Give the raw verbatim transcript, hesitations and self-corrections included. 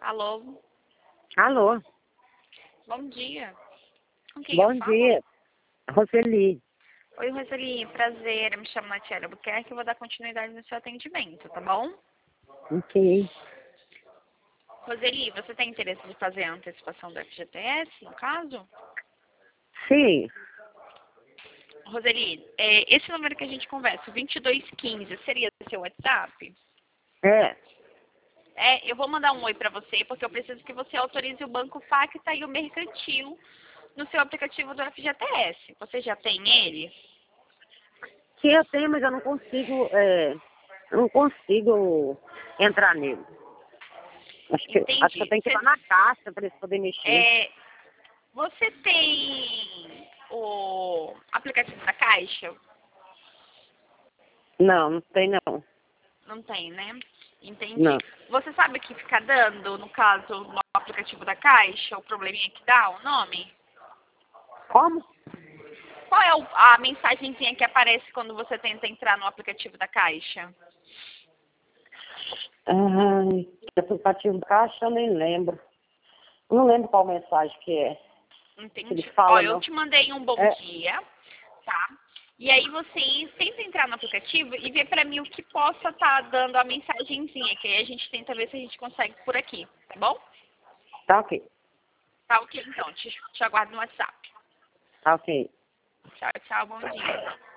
Alô? Alô, Bom dia. Com quem bom eu falo? dia, Roseli. Oi, Roseli. Prazer. Eu me chamo Natiela Albuquerque. Eu vou dar continuidade no seu atendimento, tá bom? Ok. Roseli, você tem interesse de fazer a antecipação do F G T S, no caso? Sim, Roseli, é, esse número que a gente conversa, o vinte e dois quinze, seria seu WhatsApp? é. É, eu vou mandar um oi pra você, porque eu preciso que você autorize o Banco Facta e o Mercantil no seu aplicativo do F G T S. Você já tem ele? Que eu tenho, mas eu não consigo, é, eu não consigo entrar nele. Acho que, acho que eu Entendi. tenho que ir lá Você, na caixa para eles poderem mexer. é, você tem o aplicativo da Caixa? Não, não tem não. Não tem, né? Entendi. Não. Você sabe o que fica dando, no caso, no aplicativo da Caixa, o probleminha que dá, o nome? Como? Qual é o- a mensagenzinha que aparece quando você tenta entrar no aplicativo da Caixa? Ai, aplicativo da caixa eu nem lembro. Não lembro qual mensagem que é. Que Entendi. eles Ó, falam, eu não. te mandei um bom É, dia, tá? E aí você tenta entrar no aplicativo e ver pra mim o que possa estar dando a mensagenzinha, que aí a gente tenta ver se a gente consegue por aqui, tá bom? tá ok. Tá ok, então. Te, te aguardo no WhatsApp. Tá ok. Tchau, tchau. Bom dia.